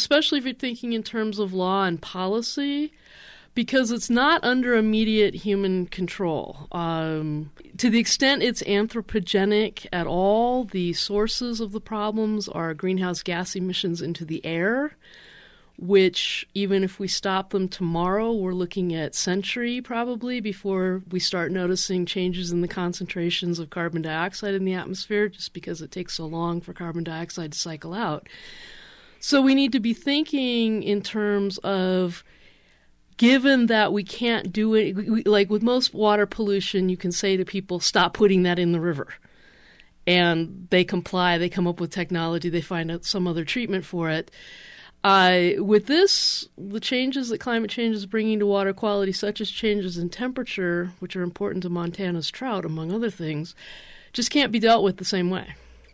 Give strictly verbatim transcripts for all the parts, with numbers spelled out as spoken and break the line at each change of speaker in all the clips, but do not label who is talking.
especially if you're thinking in terms of law and policy, because it's not under immediate human control. Um, to the extent it's anthropogenic at all, the sources of the problems are greenhouse gas emissions into the air, which even if we stop them tomorrow, we're looking at century probably before we start noticing changes in the concentrations of carbon dioxide in the atmosphere, just because it takes so long for carbon dioxide to cycle out. So we need to be thinking in terms of, given that we can't do it, we, like with most water pollution, you can say to people, stop putting that in the river. And they comply, they come up with technology, they find out some other treatment for it. Uh, with this, the changes that climate change is bringing to water quality, such as changes in temperature, which are important to Montana's trout, among other things, just can't be dealt with the same way.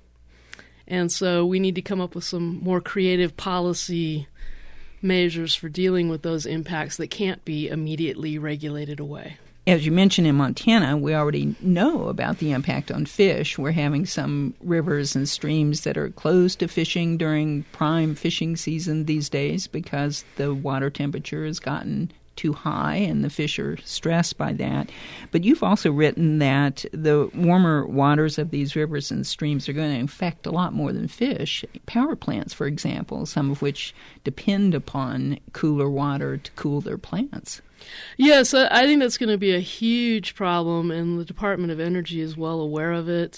And so we need to come up with some more creative policy measures for dealing with those impacts that can't be immediately regulated away.
As you mentioned, in Montana, we already know about the impact on fish. We're having some rivers and streams that are closed to fishing during prime fishing season these days because the water temperature has gotten too high and the fish are stressed by that. But you've also written that the warmer waters of these rivers and streams are going to affect a lot more than fish. Power plants, for example, some of which depend upon cooler water to cool their plants.
Yes, I think that's going to be a huge problem, and the Department of Energy is well aware of it.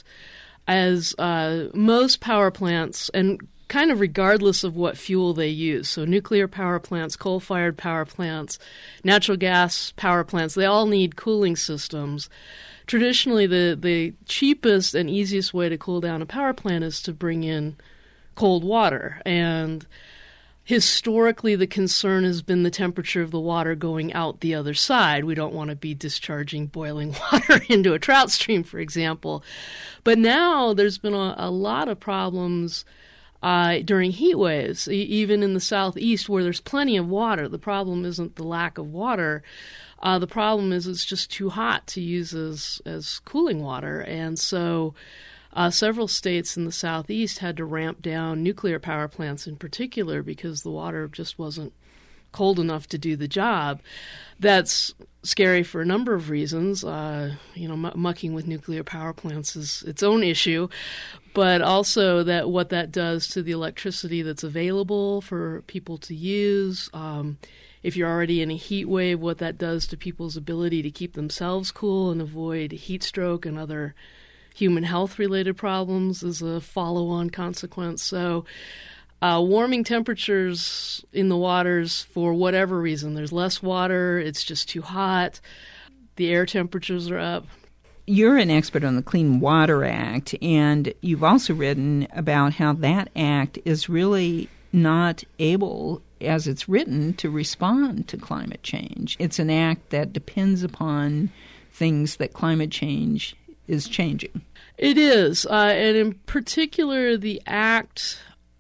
As uh, most power plants, and kind of regardless of what fuel they use, so nuclear power plants, coal-fired power plants, natural gas power plants, they all need cooling systems. Traditionally, the, the cheapest and easiest way to cool down a power plant is to bring in cold water, and historically, the concern has been the temperature of the water going out the other side. We don't want to be discharging boiling water into a trout stream, for example. But now there's been a, a lot of problems uh, during heat waves, e- even in the southeast where there's plenty of water. The problem isn't the lack of water. Uh, the problem is it's just too hot to use as, as cooling water. And so Uh, several states in the southeast had to ramp down nuclear power plants in particular because the water just wasn't cold enough to do the job. That's scary for a number of reasons. Uh, you know, m- mucking with nuclear power plants is its own issue, but also that what that does to the electricity that's available for people to use. Um, if you're already in a heat wave, what that does to people's ability to keep themselves cool and avoid heat stroke and other human health-related problems is a follow-on consequence. So uh, warming temperatures in the waters for whatever reason, there's less water, it's just too hot, the air temperatures are up.
You're an expert on the Clean Water Act, and you've also written about how that act is really not able, as it's written, to respond to climate change. It's an act that depends upon things that climate change is changing.
It is, uh, and in particular, the Act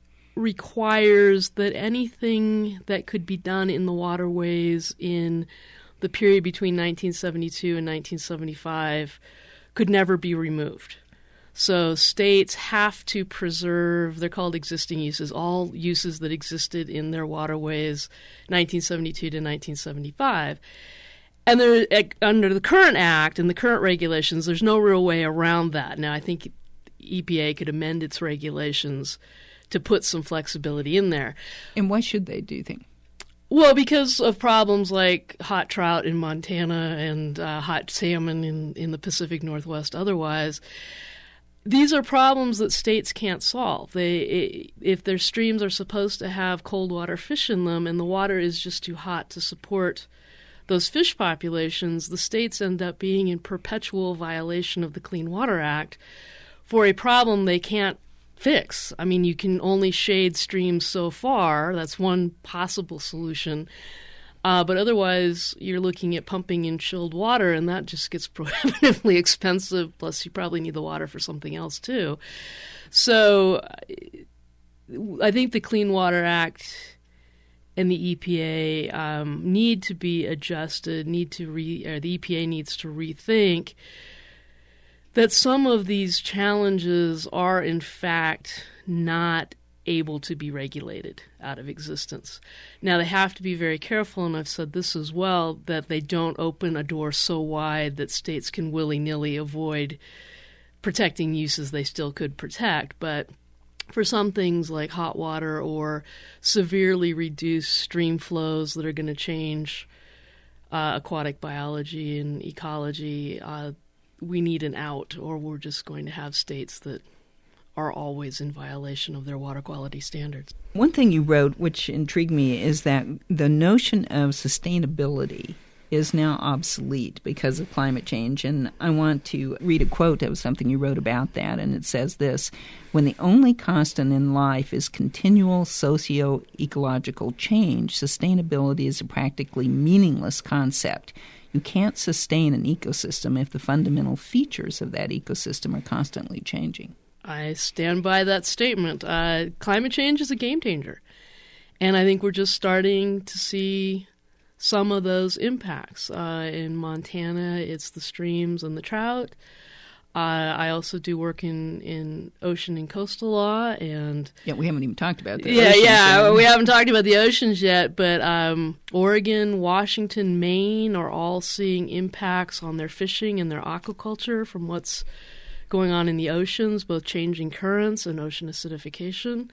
requires that anything that could be done in the waterways in the period between nineteen seventy-two and nineteen seventy-five could never be removed. So states have to preserve, they're called existing uses, all uses that existed in their waterways nineteen seventy-two to nineteen seventy-five. And there, under the current act and the current regulations, there's no real way around that. Now, I think E P A could amend its regulations to put some flexibility in there.
And why should they, do you think?
Well, because of problems like hot trout in Montana and uh, hot salmon in, in the Pacific Northwest otherwise. These are problems that states can't solve. They, if their streams are supposed to have cold water fish in them and the water is just too hot to support those fish populations, the states end up being in perpetual violation of the Clean Water Act for a problem they can't fix. I mean, you can only shade streams so far. That's one possible solution. Uh, but otherwise, you're looking at pumping in chilled water, and that just gets prohibitively expensive, plus you probably need the water for something else, too. So I think the Clean Water Act and the E P A um, need to be adjusted, need to re, or the E P A needs to rethink that some of these challenges are, in fact, not able to be regulated out of existence. Now, they have to be very careful, and I've said this as well, that they don't open a door so wide that states can willy-nilly avoid protecting uses they still could protect. But for some things like hot water or severely reduced stream flows that are going to change uh, aquatic biology and ecology, uh, we need an out, or we're just going to have states that are always in violation of their water quality standards.
One thing you wrote, which intrigued me, is that the notion of sustainability is now obsolete because of climate change. And I want to read a quote of something you wrote about that, and it says this: when the only constant in life is continual socio-ecological change, sustainability is a practically meaningless concept. You can't sustain an ecosystem if the fundamental features of that ecosystem are constantly changing.
I stand by that statement. Uh, climate change is a game changer. And I think we're just starting to see some of those impacts. Uh, in Montana, it's the streams and the trout. Uh, I also do work in, in ocean and coastal law. And
yeah, we haven't even talked about that.
Yeah, yeah, we haven't talked about the oceans yet. But um, Oregon, Washington, Maine are all seeing impacts on their fishing and their aquaculture from what's going on in the oceans, both changing currents and ocean acidification.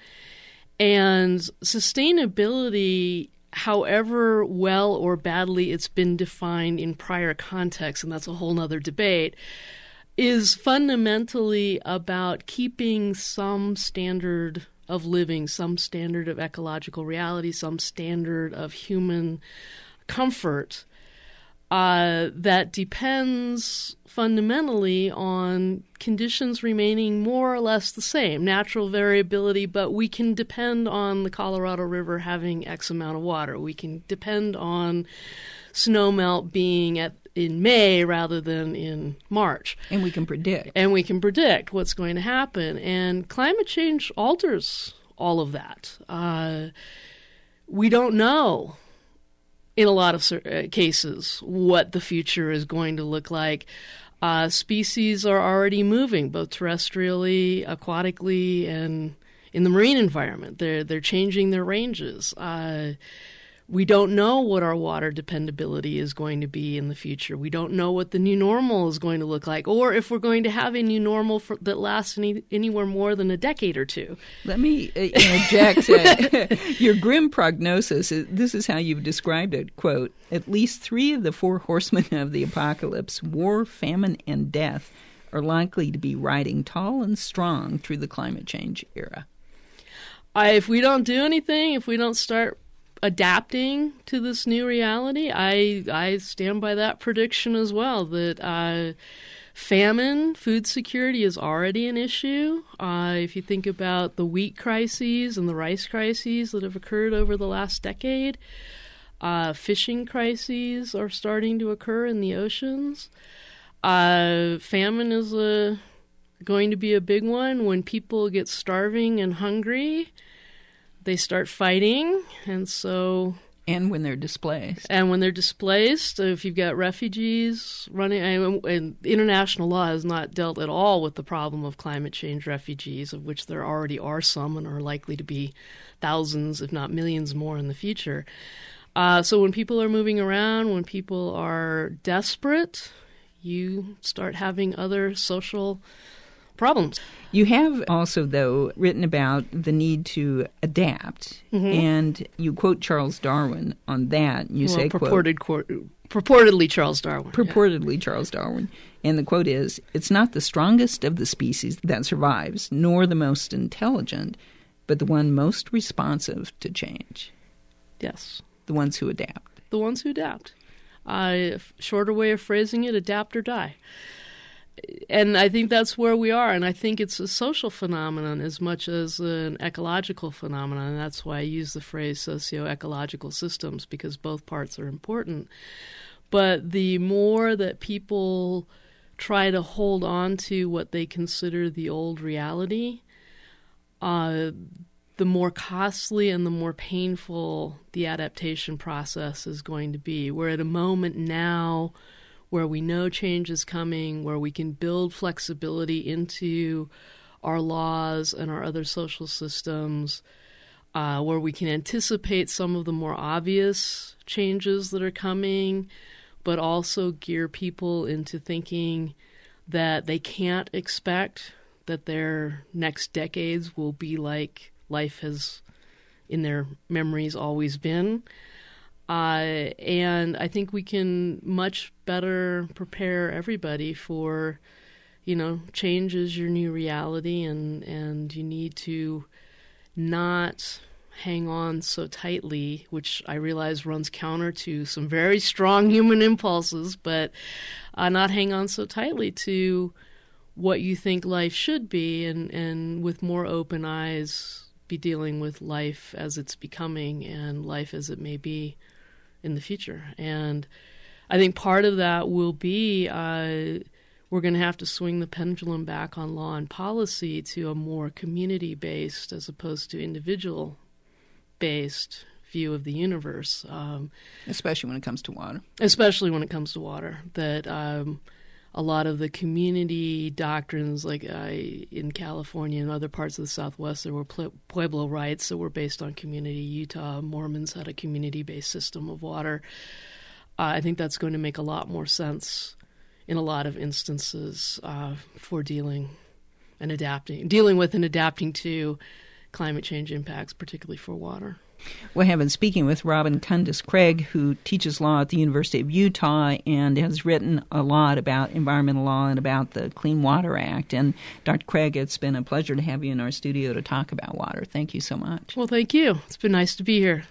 And sustainability, however well or badly it's been defined in prior contexts, and that's a whole other debate, is fundamentally about keeping some standard of living, some standard of ecological reality, some standard of human comfort Uh, that depends fundamentally on conditions remaining more or less the same, natural variability, but we can depend on the Colorado River having X amount of water. We can depend on snowmelt being at in May rather than in March.
And we can predict.
And we can predict what's going to happen. And climate change alters all of that. Uh, we don't know in a lot of cases what the future is going to look like. Uh, species are already moving, both terrestrially, aquatically, and in the marine environment. They're they're changing their ranges. Uh, we don't know what our water dependability is going to be in the future. We don't know what the new normal is going to look like, or if we're going to have a new normal for, that lasts any, anywhere more than a decade or two.
Let me uh, interject. uh, your grim prognosis, this is how you've described it, quote, at least three of the four horsemen of the apocalypse, war, famine, and death, are likely to be riding tall and strong through the climate change era.
I, if we don't do anything, if we don't start adapting to this new reality, I I stand by that prediction as well, that uh, famine, food security is already an issue. Uh, if you think about the wheat crises and the rice crises that have occurred over the last decade, uh, fishing crises are starting to occur in the oceans. Uh, famine is a, going to be a big one. When people get starving and hungry, they start fighting, and so...
And when they're displaced.
And when they're displaced, if you've got refugees running... And, and international law has not dealt at all with the problem of climate change refugees, of which there already are some and are likely to be thousands, if not millions more in the future. Uh, so when people are moving around, when people are desperate, you start having other social problems.
You have also, though, written about the need to adapt, mm-hmm. and you quote Charles Darwin on that. You
well,
say,
purported,
quote,
purportedly Charles Darwin.
Purportedly
yeah.
Charles Darwin. And the quote is, "It's not the strongest of the species that survives, nor the most intelligent, but the one most responsive to change."
Yes.
The ones who adapt.
The ones who adapt. Uh, shorter way of phrasing it, adapt or die. And I think that's where we are, and I think it's a social phenomenon as much as an ecological phenomenon, and that's why I use the phrase socio-ecological systems, because both parts are important. But the more that people try to hold on to what they consider the old reality, uh, the more costly and the more painful the adaptation process is going to be. We're at a moment now where we know change is coming, where we can build flexibility into our laws and our other social systems, uh, where we can anticipate some of the more obvious changes that are coming, but also gear people into thinking that they can't expect that their next decades will be like life has, in their memories, always been. Uh, and I think we can much better prepare everybody for, you know, change is your new reality, and, and you need to not hang on so tightly, which I realize runs counter to some very strong human impulses, but uh, not hang on so tightly to what you think life should be, and, and with more open eyes be dealing with life as it's becoming and life as it may be in the future. And I think part of that will be uh, we're going to have to swing the pendulum back on law and policy to a more community-based as opposed to individual based view of the universe. Um,
especially when it comes to water. Especially
when it comes to water. That um, a lot of the community doctrines, like uh, in California and other parts of the Southwest, there were Pueblo rights that were based on community. Utah Mormons had a community-based system of water. Uh, I think that's going to make a lot more sense in a lot of instances uh, for dealing and adapting, dealing with and adapting to climate change impacts, particularly for water.
We have been speaking with Robin Kundis-Craig, who teaches law at the University of Utah and has written a lot about environmental law and about the Clean Water Act. And Doctor Craig, it's been a pleasure to have you in our studio to talk about water. Thank you so much.
Well, thank you. It's been nice to be here.